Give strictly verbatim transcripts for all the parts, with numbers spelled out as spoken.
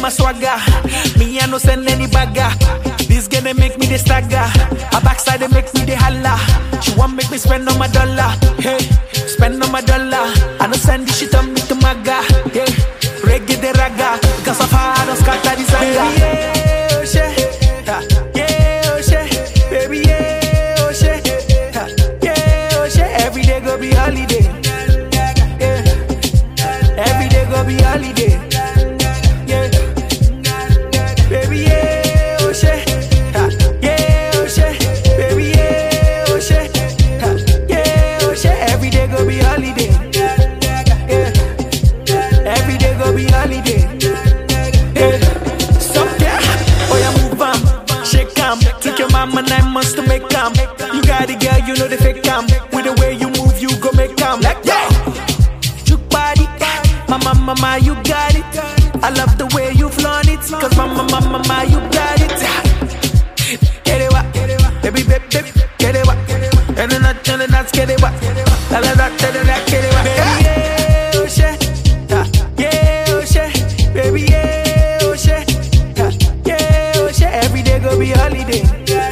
my swagger. Me I no send any bagger. This girl they make me the stagger. Her backside they make me the holla. She want make me spend on my dollar. Hey, spend on my dollar. I no send this shit on me to maga. Hey, reggae the raga. Cause of her I don't scatter this anger. Baby, yeah, oh shit. Ha, yeah, oh shit. Baby, yeah, oh shit. Ha, yeah, oh shit. Every day go be holiday. Yeah, every day go be holiday. Took your mama nine months to make calm. You got it, girl, you know the fake calm. With the way you move, you go make calm. Yeah. Juke body, mama, mama, you got it. I love the way you flaunt it. Cause mama, mama, mama, you got it. Get it what? Baby, baby, baby, get it what? And then not, and then not, get it what? La la la, get it what? Get it what? Baby, yeah, oh shit. Yeah, oh shit. Baby, yeah, oh shit. Yeah, oh shit. Every day go be holiday.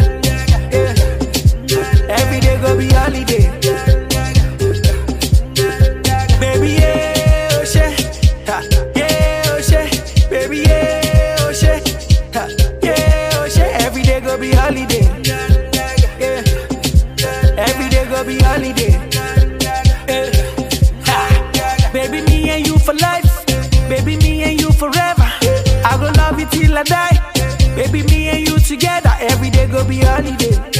Be holiday. Yeah. Ha. Baby, me and you for life. Baby, me and you forever. I go love you till I die. Baby, me and you together. Every day go be holiday.